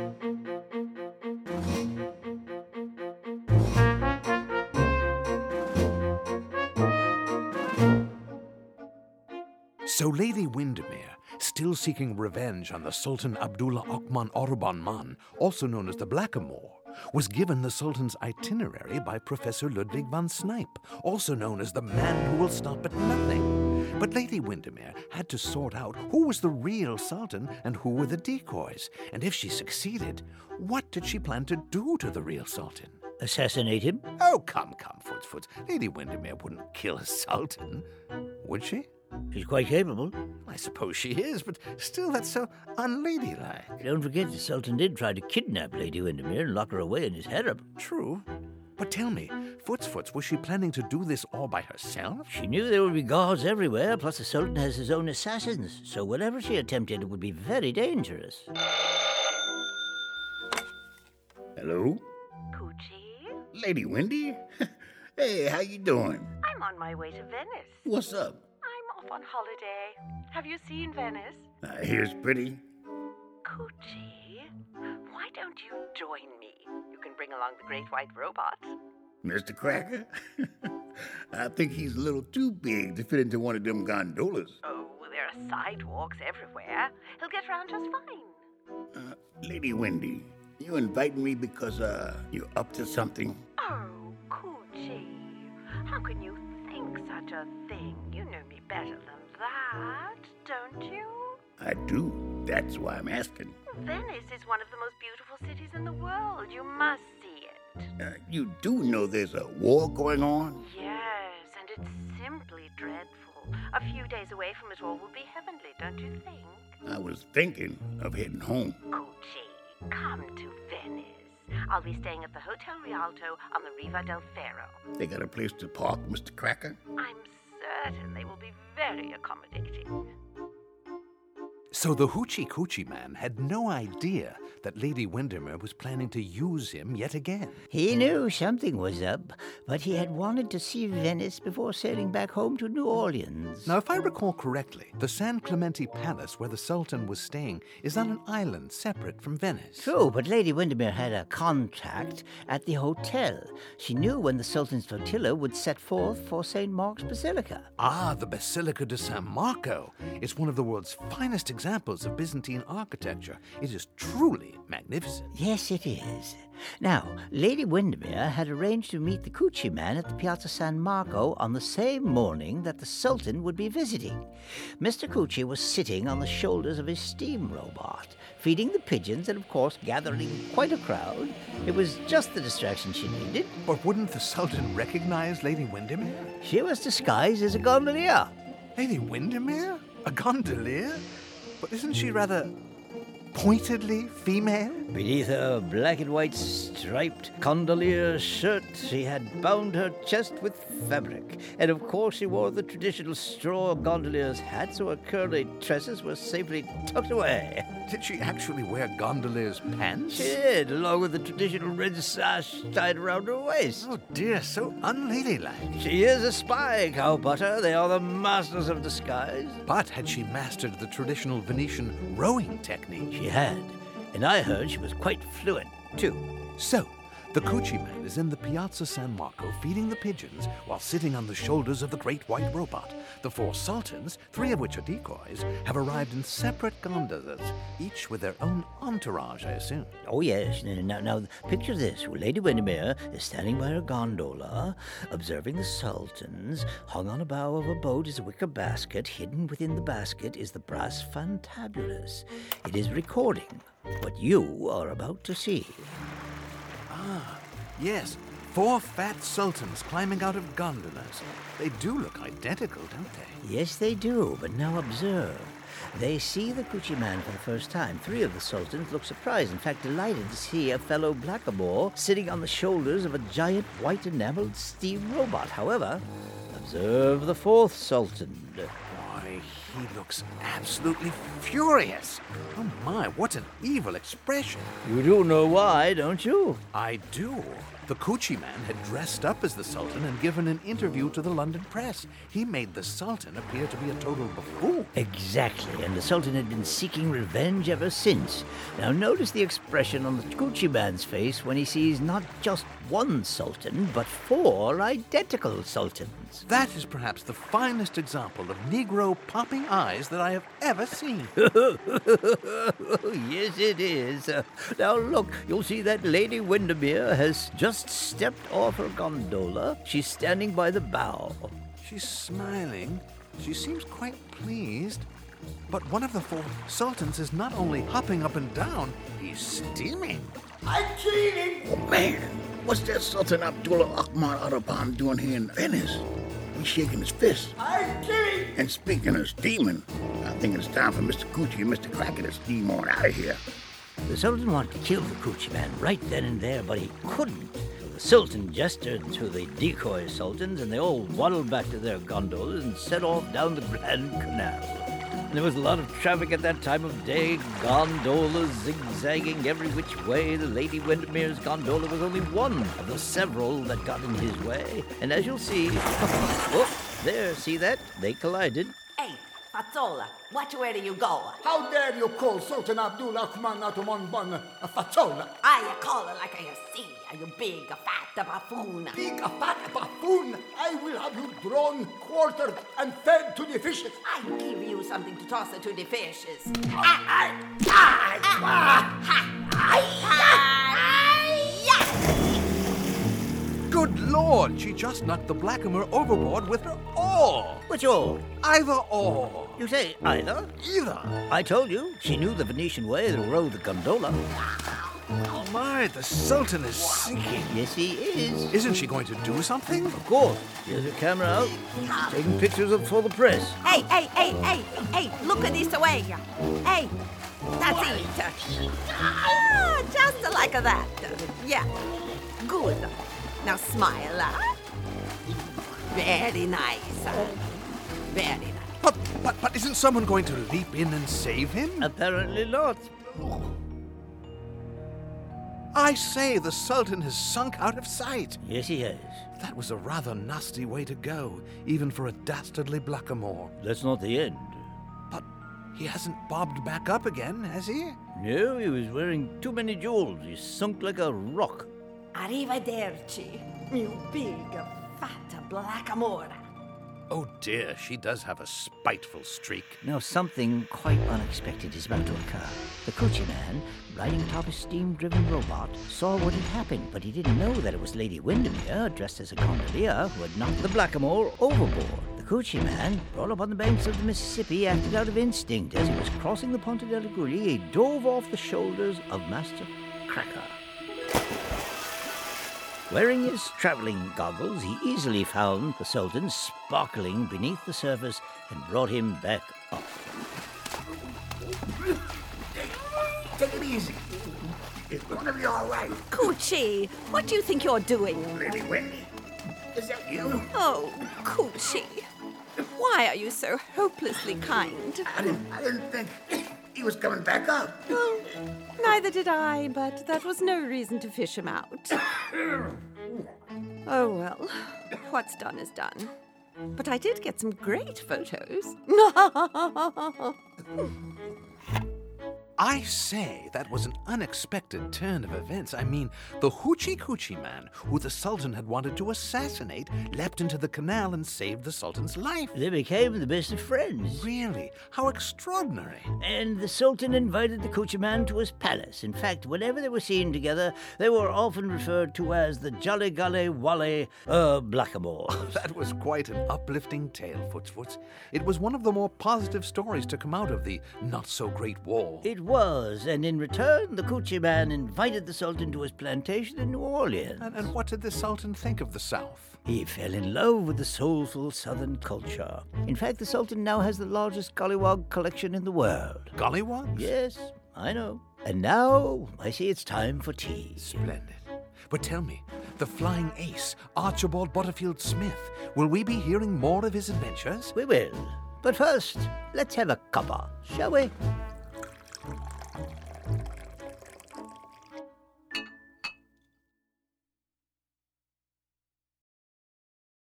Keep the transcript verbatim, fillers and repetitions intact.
So Lady Windermere, still seeking revenge on the Sultan Abdullah Othman Orban Man, also known as the Blackamoor, was given the Sultan's itinerary by Professor Ludwig van Snipe, also known as the man who will stop at nothing. But Lady Windermere had to sort out who was the real Sultan and who were the decoys, and if she succeeded, what did she plan to do to the real Sultan? Assassinate him? Oh, come, come, Foots, Foots. Lady Windermere wouldn't kill a Sultan, would she? She's quite capable. I suppose she is, but still that's so unladylike. Don't forget the Sultan did try to kidnap Lady Windermere and lock her away in his harem. True. But tell me, Foots, Foots, was she planning to do this all by herself? She knew there would be guards everywhere, plus the Sultan has his own assassins, so whatever she attempted would be very dangerous. Hello? Coochie? Lady Wendy? Hey, how you doing? I'm on my way to Venice. What's up? I'm off on holiday. Have you seen Venice? Uh, here's pretty. Coochie, why don't you join me? You can bring along the great white robot. Mister Cracker? I think he's a little too big to fit into one of them gondolas. Oh, there are sidewalks everywhere. He'll get around just fine. Uh, Lady Wendy, you inviting me because, uh, you're up to something? Oh, Coochie, how can you think such a thing? You know me better than that, don't you? I do. That's why I'm asking. Venice is one of the most beautiful cities in the world. You must see it. Uh, you do know there's a war going on? Yes, and it's simply dreadful. A few days away from it all will be heavenly, don't you think? I was thinking of heading home. Coochie, come to Venice. I'll be staying at the Hotel Rialto on the Riva del Ferro. They got a place to park, Mister Cracker? I'm certain they will be very accommodating. So the Hoochie Coochie Man had no idea that Lady Windermere was planning to use him yet again. He knew something was up, but he had wanted to see Venice before sailing back home to New Orleans. Now, if I recall correctly, the San Clemente Palace where the Sultan was staying is on an island separate from Venice. True, but Lady Windermere had a contact at the hotel. She knew when the Sultan's flotilla would set forth for Saint Mark's Basilica. Ah, the Basilica de San Marco. It's one of the world's finest examples of Byzantine architecture. It is truly magnificent. Yes, it is. Now, Lady Windermere had arranged to meet the Coochie Man at the Piazza San Marco on the same morning that the Sultan would be visiting. Mister Coochie was sitting on the shoulders of his steam robot, feeding the pigeons and, of course, gathering quite a crowd. It was just the distraction she needed. But wouldn't the Sultan recognize Lady Windermere? She was disguised as a gondolier. Lady Windermere? A gondolier? But isn't she rather pointedly female? Beneath her black and white striped gondolier shirt, she had bound her chest with fabric. And of course she wore the traditional straw gondolier's hat, so her curly tresses were safely tucked away. Did she actually wear gondolier's pants? She did, along with the traditional red sash tied around her waist. Oh dear, so unladylike. She is a spy, Cow Butter. They are the masters of disguise. But had she mastered the traditional Venetian rowing technique? She had, and I heard she was quite fluent, too. So, the Coochie Man is in the Piazza San Marco feeding the pigeons while sitting on the shoulders of the great white robot. The four sultans, three of which are decoys, have arrived in separate gondolas, each with their own entourage, I assume. Oh, yes. Now, now picture this. Lady Windermere is standing by her gondola, observing the sultans. Hung on a bow of a boat is a wicker basket. Hidden within the basket is the brass fantabulous. It is recording what you are about to see. Ah, yes. Four fat sultans climbing out of gondolas. They do look identical, don't they? Yes, they do, but now observe. They see the Coochie Man for the first time. Three of the sultans look surprised, in fact delighted to see a fellow blackamoor sitting on the shoulders of a giant white enameled steam robot. However, observe the fourth sultan. Why, he looks absolutely furious. Oh my, what an evil expression. You do know why, don't you? I do. The Coochie Man had dressed up as the Sultan and given an interview to the London press. He made the Sultan appear to be a total buffoon. Exactly, and the Sultan had been seeking revenge ever since. Now notice the expression on the Coochie Man's face when he sees not just one Sultan, but four identical Sultans. That is perhaps the finest example of Negro popping eyes that I have ever seen. Yes, it is. Uh, now look, you'll see that Lady Windermere has just stepped off her gondola. She's standing by the bow. She's smiling. She seems quite pleased. But one of the four sultans is not only hopping up and down, he's steaming. I'm cheating! Oh, man. What's that Sultan Abdullah Ahmad Araban doing here in Venice? He's shaking his fist. I'm cheating! And speaking of steaming, I think it's time for Mister Coochie and Mister Cracker to steam on out of here. The Sultan wanted to kill the Coochie Man right then and there, but he couldn't. The Sultan gestured to the decoy sultans, and they all waddled back to their gondolas and set off down the Grand Canal. There was a lot of traffic at that time of day, gondolas zigzagging every which way. The Lady Windermere's gondola was only one of the several that got in his way. And as you'll see, oh, there, see that? They collided. Hey, Fazzola, watch where you go. How dare you call Sultan Abdul Ahman Ottoman Bon a fazzola? I call it like I see, you big fat buffoon. Big a fat buffoon! I will have you drawn, quartered, and fed to the fishes. I give you something to toss to the fishes. Good Lord, she just knocked the blackamoor overboard with her oar. Which oar? Either or. You say either? Either. I told you, she knew the Venetian way to row the gondola. Oh my, the Sultan is sinking. Yes, he is. Isn't she going to do something? Of course. Here's her camera out, taking pictures of for the press. Hey, hey, hey, hey, hey, look at this way. Hey, that's it. Ah, just like that. Yeah, good. Now smile. Huh? Very nice. Huh? Very nice. But, but, but isn't someone going to leap in and save him? Apparently not. I say, the Sultan has sunk out of sight. Yes, he has. That was a rather nasty way to go, even for a dastardly blackamoor. That's not the end. But he hasn't bobbed back up again, has he? No, he was wearing too many jewels. He sunk like a rock. Arrivederci, you big fat blackamoor. Oh dear, she does have a spiteful streak. Now, something quite unexpected is about to occur. The Coochie Man, riding atop a steam-driven robot, saw what had happened, but he didn't know that it was Lady Windermere, dressed as a gondolier, who had knocked the blackamoor overboard. The Coochie Man, brought up on the banks of the Mississippi, acted out of instinct. As he was crossing the Ponte della Gully, he dove off the shoulders of Master Cracker. Wearing his traveling goggles, he easily found the Sultan sparkling beneath the surface and brought him back up. Take it easy. It's gonna be all right. Coochie, what do you think you're doing? Lady Wendy, is that you? Oh, Coochie, why are you so hopelessly kind? I didn't, I didn't think he was coming back up. Well, neither did I, but that was no reason to fish him out. Oh, well, what's done is done. But I did get some great photos. I say, that was an unexpected turn of events. I mean, the Hoochie Coochie Man, who the Sultan had wanted to assassinate, leapt into the canal and saved the Sultan's life. They became the best of friends. Really? How extraordinary. And the Sultan invited the Coochie Man to his palace. In fact, whenever they were seen together, they were often referred to as the Jolly Gully Wally uh, Blackamoors. That was quite an uplifting tale, Footsfoots. It was one of the more positive stories to come out of the not-so-great war. It was, and in return, the Coochie Man invited the Sultan to his plantation in New Orleans. And, and what did the Sultan think of the South? He fell in love with the soulful Southern culture. In fact, the Sultan now has the largest gollywog collection in the world. Gollywogs? Yes, I know. And now, I see it's time for tea. Splendid. But tell me, the flying ace, Archibald Butterfield Smith, will we be hearing more of his adventures? We will. But first, let's have a cuppa, shall we?